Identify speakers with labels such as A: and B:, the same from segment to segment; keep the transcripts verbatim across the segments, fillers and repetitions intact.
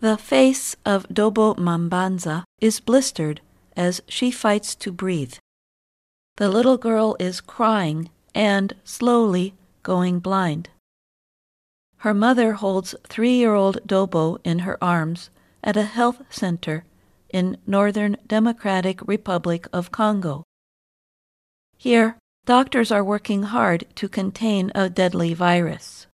A: The face of Dobo Mambanza is blistered as she fights to breathe. The little girl is crying and, slowly, going blind. Her mother holds three-year-old Dobo in her arms at a health center in Northern Democratic Republic of Congo. Here, doctors are working hard to contain a deadly virus.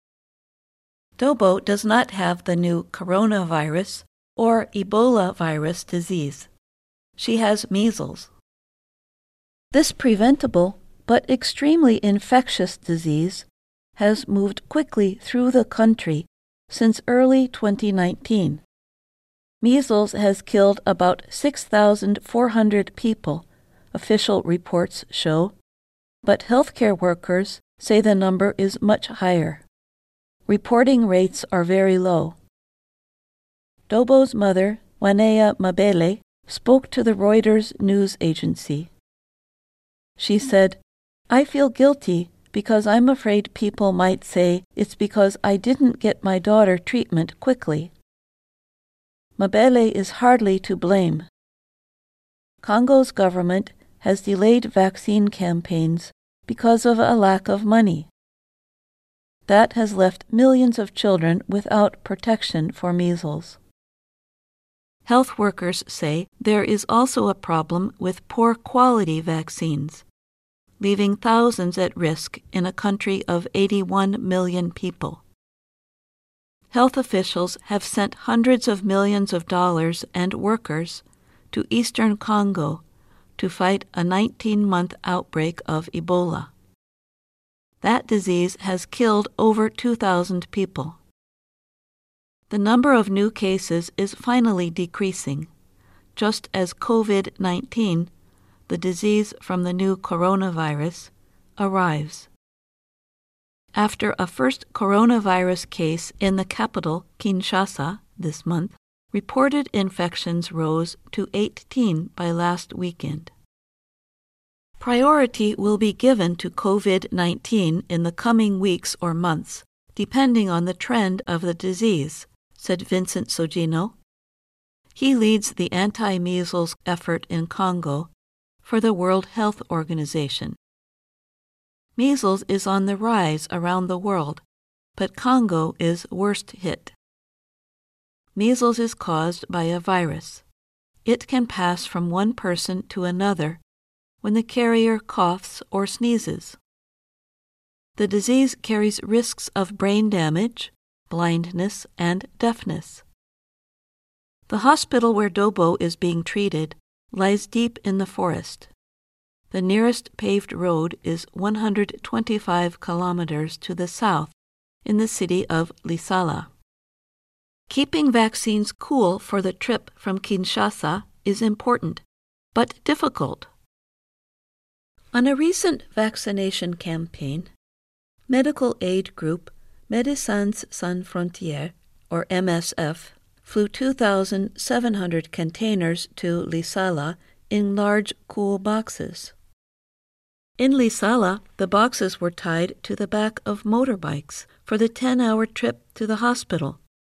A: Dobo does not have the new coronavirus or Ebola virus disease. She has measles. This preventable but extremely infectious disease has moved quickly through the country since early twenty nineteen. Measles has killed about six thousand four hundred people, official reports show, but healthcare workers say the number is much higher. Reporting rates are very low. Dobo's mother, Wanea Mabele, spoke to the Reuters news agency. She said, "I feel guilty because I'm afraid people might say it's because I didn't get my daughter treatment quickly." Mabele is hardly to blame. Congo's government has delayed vaccine campaigns because of a lack of money. That has left millions of children without protection for measles. Health workers say there is also a problem with poor quality vaccines, leaving thousands at risk in a country of eighty-one million people. Health officials have sent hundreds of millions of dollars and workers to eastern Congo to fight a nineteen-month outbreak of Ebola. That disease has killed over two thousand people. The number of new cases is finally decreasing, just as COVID nineteen, the disease from the new coronavirus, arrives. After a first coronavirus case in the capital, Kinshasa, this month, reported infections rose to eighteen by last weekend. Priority will be given to COVID nineteen in the coming weeks or months, depending on the trend of the disease, said Vincent Sogino. He leads the anti-measles effort in Congo for the World Health Organization. Measles is on the rise around the world, but Congo is worst hit. Measles is caused by a virus. It can pass from one person to another when the carrier coughs or sneezes. The disease carries risks of brain damage, blindness, and deafness. The hospital where Dobo is being treated lies deep in the forest. The nearest paved road is one hundred twenty-five kilometers to the south, in the city of Lisala. Keeping vaccines cool for the trip from Kinshasa is important, but difficult. On a recent vaccination campaign, medical aid group Médecins Sans Frontières, or M S F, flew two thousand seven hundred containers to Lisala in large, cool boxes. In Lisala, the boxes were tied to the back of motorbikes for the ten-hour trip to the hospital.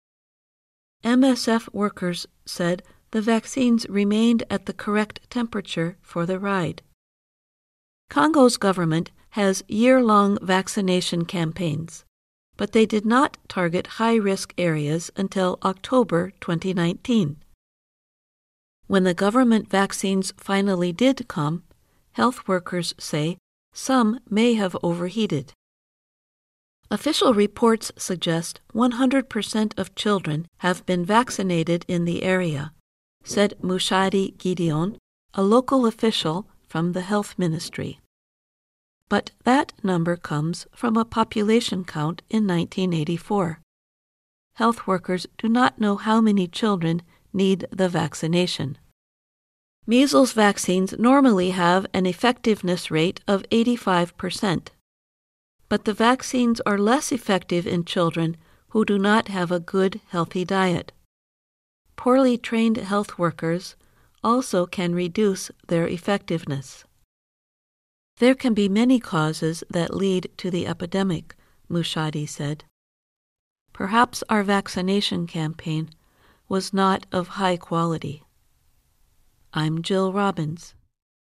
A: M S F workers said the vaccines remained at the correct temperature for the ride. Congo's government has year-long vaccination campaigns, but they did not target high-risk areas until October twenty nineteen. When the government vaccines finally did come, health workers say some may have overheated. Official reports suggest one hundred percent of children have been vaccinated in the area, said Mushadi Gideon, a local official from the health ministry. But that number comes from a population count in nineteen eighty-four. Health workers do not know how many children need the vaccination. Measles vaccines normally have an effectiveness rate of eighty-five percent. But the vaccines are less effective in children who do not have a good, healthy diet. Poorly trained health workers also can reduce their effectiveness. There can be many causes that lead to the epidemic, Mushadi said. Perhaps our vaccination campaign was not of high quality. I'm Jill Robbins.